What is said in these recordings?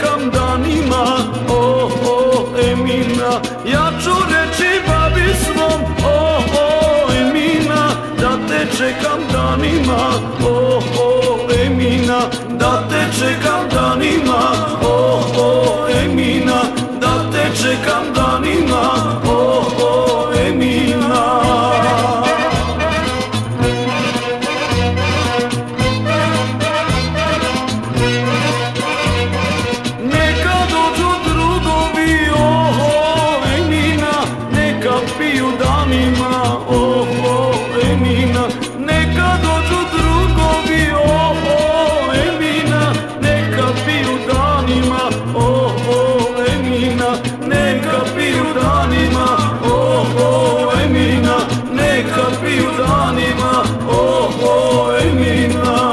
čekam danima, Emina. Ja ću reći babi svom, Emina, da te čekam danima, Emina, da te čekam danima, Emina, da te čekam danima, Emina. Neka dođu drugovi, Emina, neka piju danima, Emina. Neka dođu drugovi, Emina, neka piju danima, Emina. Neka piju danima, Emina, neka piju danima, Emina.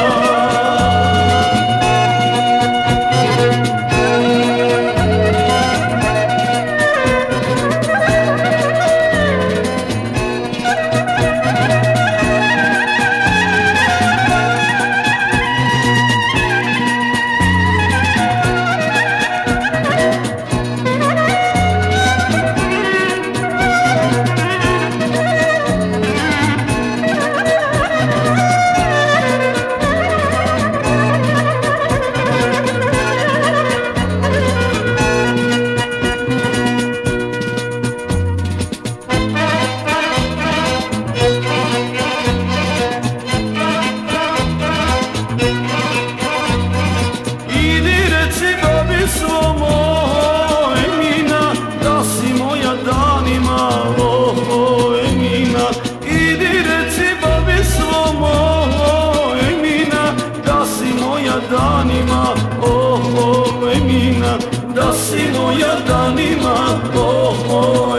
Svom, Emina, da si moja danima, Emina. Idi reci babi svom, Emina, da si moja danima, Emina, da si moja danima,